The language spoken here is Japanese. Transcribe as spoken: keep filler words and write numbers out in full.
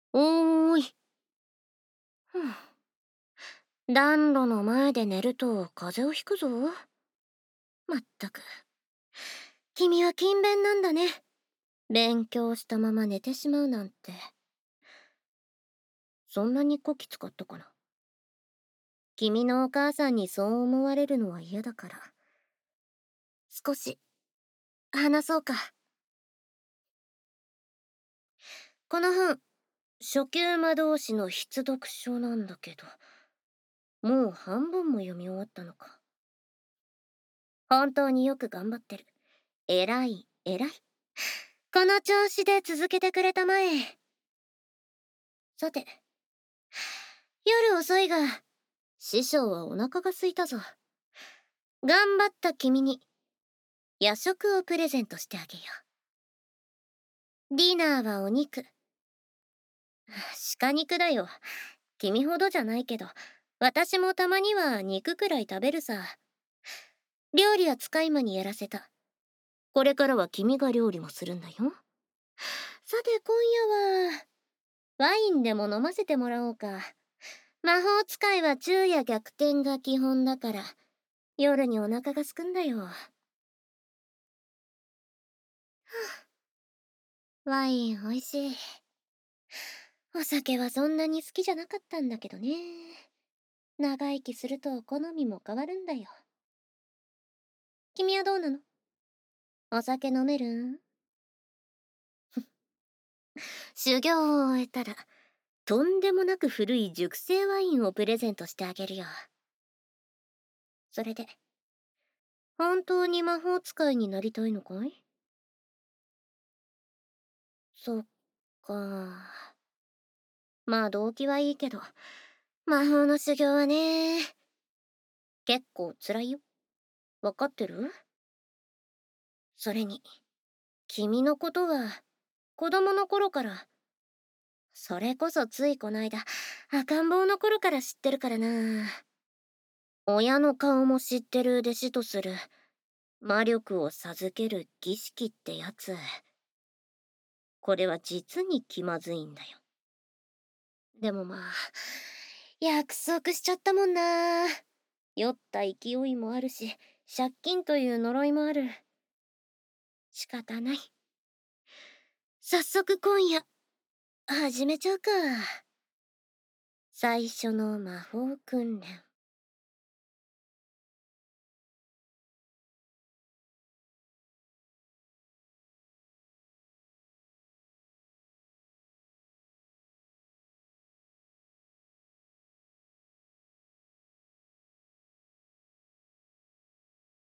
おーい。ふん。暖炉の前で寝ると風邪をひくぞ。まったく。君は勤勉なんだね。勉強したまま寝てしまうなんて。そんなにこき使ったかな。君のお母さんにそう思われるのは嫌だから。少し、話そうか。この本、初級魔導士の必読書なんだけど、もう半分も読み終わったのか。本当によく頑張ってる。偉い、偉い。この調子で続けてくれたまえ。さて、夜遅いが、師匠はお腹が空いたぞ。頑張った君に、夜食をプレゼントしてあげよう。ディナーはお肉。鹿肉だよ。君ほどじゃないけど、私もたまには肉くらい食べるさ。料理は使い魔にやらせた。これからは君が料理もするんだよ。さて今夜は、ワインでも飲ませてもらおうか。魔法使いは昼夜逆転が基本だから、夜にお腹がすくんだよ。ワイン美味しい。お酒はそんなに好きじゃなかったんだけどね。長生きすると好みも変わるんだよ。君はどうなの？お酒飲める？修行を終えたら、とんでもなく古い熟成ワインをプレゼントしてあげるよ。それで、本当に魔法使いになりたいのかい？そっか。まあ動機はいいけど、魔法の修行はね、結構辛いよ。わかってる？それに、君のことは、子供の頃から、それこそついこないだ、赤ん坊の頃から知ってるからな。親の顔も知ってる弟子とする、魔力を授ける儀式ってやつ。これは実に気まずいんだよ。でもまあ、約束しちゃったもんな。酔った勢いもあるし、借金という呪いもある。仕方ない。早速今夜、始めちゃうか。最初の魔法訓練。